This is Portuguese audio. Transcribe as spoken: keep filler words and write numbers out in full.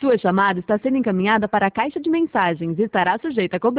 Sua chamada está sendo encaminhada para a caixa de mensagens e estará sujeita a cobrança.